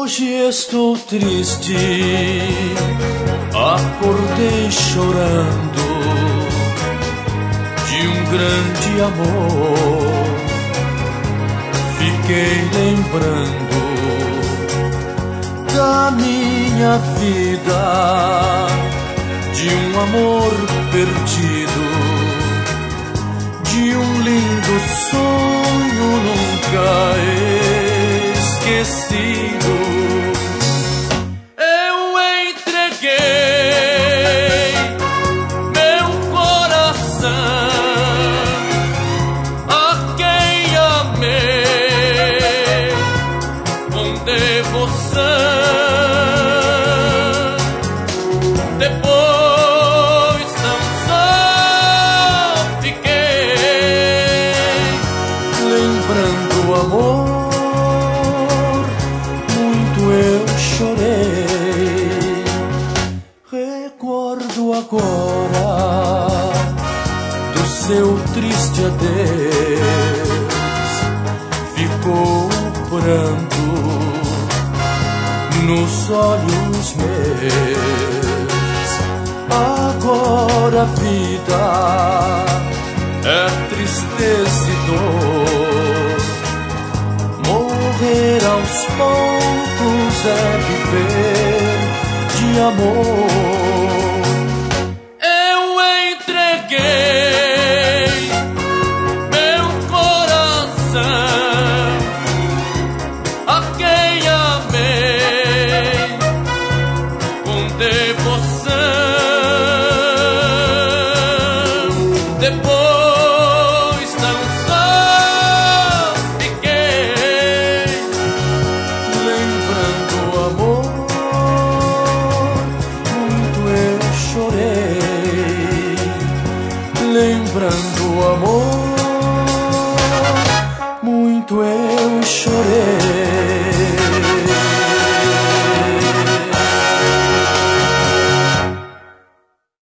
Hoje estou triste, acordei chorando de um grande amor. Fiquei lembrando da minha vida, de um amor perdido, de um lindo sonho nunca esquecido. Eu entreguei meu coração a quem amei com devoção. Depois tão só fiquei lembrando o amor. Eu chorei, recordo agora do seu triste adeus. Ficou pranto nos olhos meus. Agora a vida é tristeza e dor. Morrer aos poucos é viver de amor. Eu entreguei meu coração a quem amei com devoção. Depois